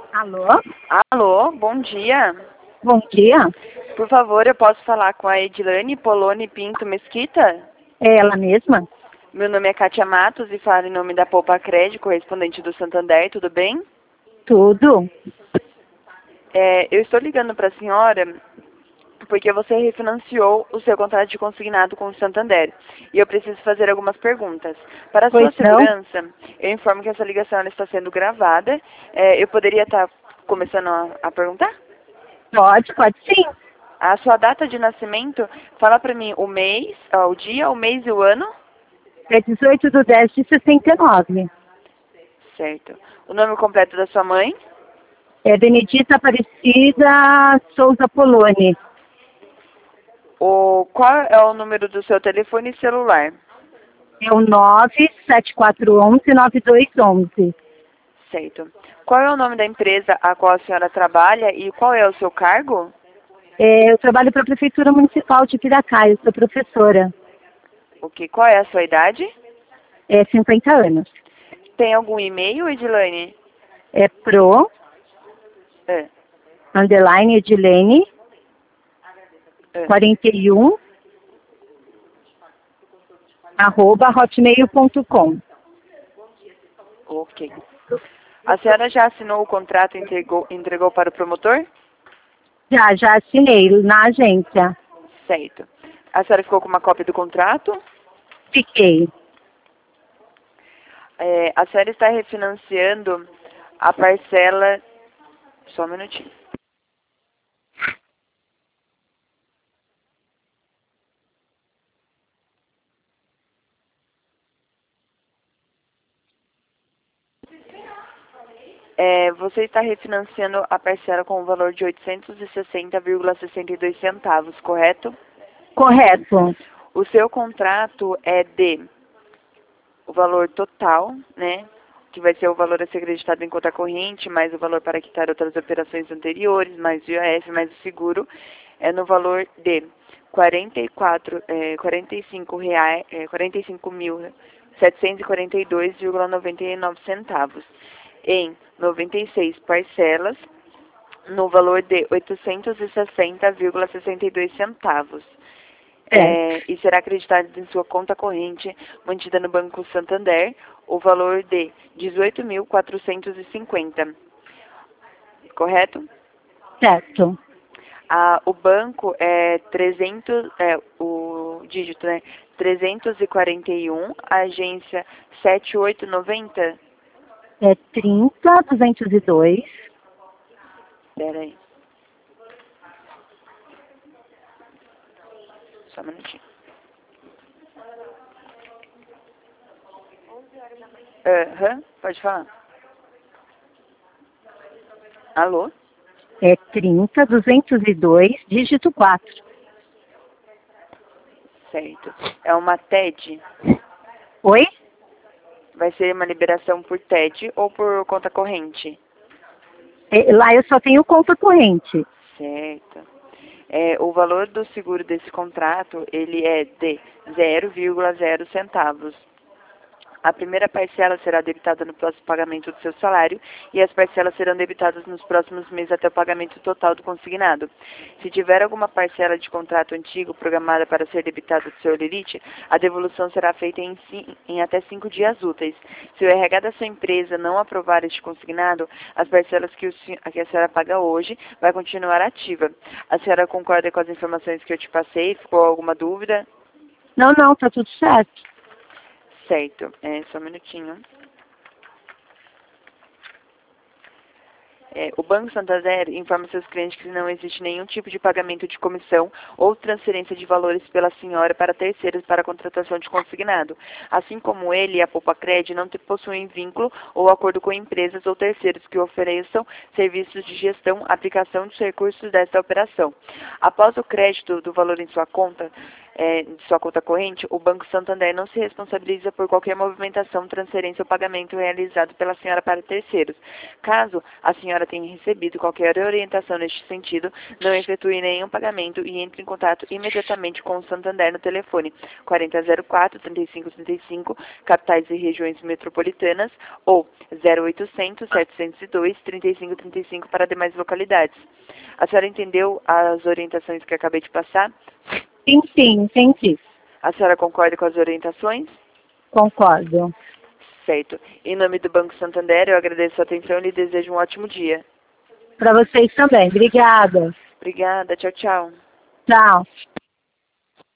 Alô? Alô, bom dia. Bom dia. Por favor, eu posso falar com a Edilane Poloni Pinto Mesquita? É ela mesma? Meu nome é Kátia Matos e falo em nome da Poupa Crédito, correspondente do Santander, tudo bem? Tudo. Eu estou ligando para a senhora porque você refinanciou o seu contrato de consignado com o Santander e eu preciso fazer algumas perguntas. Para a Pois sua não? segurança, eu informo que essa ligação ela está sendo gravada. Eu poderia estar começando a perguntar? Pode sim. A sua data de nascimento, fala para mim o mês, o dia, o mês e o ano. É 18/10/69. Certo. O nome completo da sua mãe. É Benedita Aparecida Souza Poloni. Qual é o número do seu telefone celular? É o 97411-9211. Certo. Qual é o nome da empresa a qual a senhora trabalha e qual é o seu cargo? Eu trabalho para a Prefeitura Municipal de Piracaia, eu sou professora. Qual é a sua idade? 50 anos. Tem algum e-mail, Edilane? É pro, É, underline, Edilene, é. 41, @hotmail.com. Ok. A senhora já assinou o contrato e entregou para o promotor? Já assinei na agência. Certo. A senhora ficou com uma cópia do contrato? Fiquei. A senhora está refinanciando a parcela. Só um minutinho. Você está refinanciando a parcela com o valor de 860,62 centavos, correto? Correto. O seu contrato é de o valor total, né? Que vai ser o valor a ser acreditado em conta corrente, mais o valor para quitar outras operações anteriores, mais o IOF, mais o seguro, é no valor de 45 reais, 45.742,99 centavos em 96 parcelas, no valor de 860,62 centavos. E será acreditado em sua conta corrente, mantida no Banco Santander, o valor de 18.450. Correto? Certo. O banco é 300, o dígito, né? 341, a agência 7890. É 30/202. Espera aí. Só um minutinho. Pode falar. Alô? É 30/202, dígito 4. Certo. É uma TED? Oi? Vai ser uma liberação por TED ou por conta corrente? Lá eu só tenho conta corrente. Certo. O valor do seguro desse contrato, ele é de 0,0 centavos. A primeira parcela será debitada no próximo pagamento do seu salário e as parcelas serão debitadas nos próximos meses até o pagamento total do consignado. Se tiver alguma parcela de contrato antigo programada para ser debitada do seu limite, a devolução será feita em até 5 dias úteis. Se o RH da sua empresa não aprovar este consignado, as parcelas que a senhora paga hoje vai continuar ativa. A senhora concorda com as informações que eu te passei? Ficou alguma dúvida? Não, tá tudo certo. Certo. Só um minutinho. O Banco Santander informa seus clientes que não existe nenhum tipo de pagamento de comissão ou transferência de valores pela senhora para terceiros para a contratação de consignado. Assim como ele e a Poupa Cred não possuem vínculo ou acordo com empresas ou terceiros que ofereçam serviços de gestão, aplicação dos recursos desta operação. Após o crédito do valor em sua conta, de sua conta corrente, o Banco Santander não se responsabiliza por qualquer movimentação, transferência ou pagamento realizado pela senhora para terceiros. Caso a senhora tenha recebido qualquer orientação neste sentido, não efetue nenhum pagamento e entre em contato imediatamente com o Santander no telefone 4004-3535, capitais e regiões metropolitanas, ou 0800-702-3535 para demais localidades. A senhora entendeu as orientações que acabei de passar? Sim, sim, entendi. A senhora concorda com as orientações? Concordo. Certo. Em nome do Banco Santander, eu agradeço a atenção e lhe desejo um ótimo dia. Para vocês também. Obrigada. Obrigada. Tchau, tchau. Tchau.